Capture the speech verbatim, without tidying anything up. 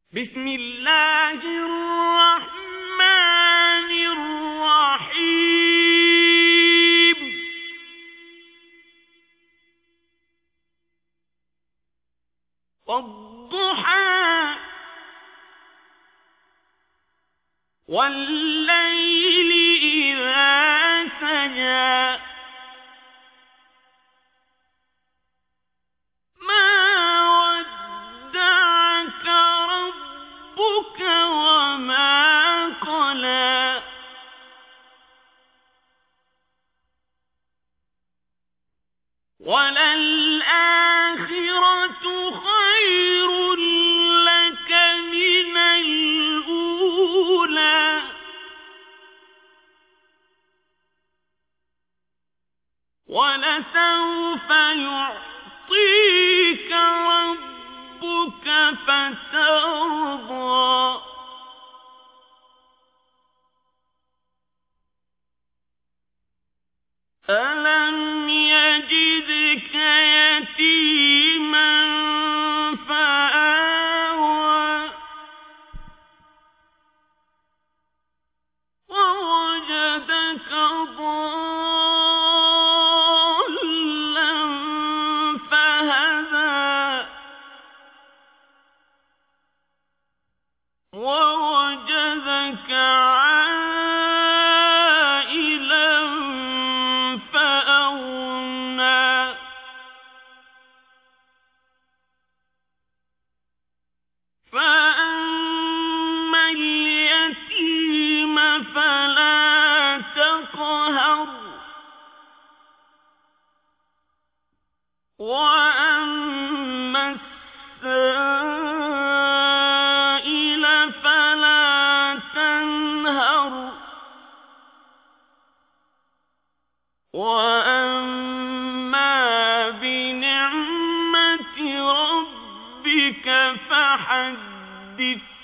بسم الله الرحمن الرحيم والضحى والليل إذا سجى ما ودعك ربك وما قلى وللآخرة خير لك من الأولى ولسوف يعطيك ربك فترضى ألم يجدك يتيما فآوى ووجدك ضالا فهدى ووجدك عائلا فأغنى فأما اليتيم فلا تقهر وأما السائل فلا تنهر وأما بنعمة ربك فحدث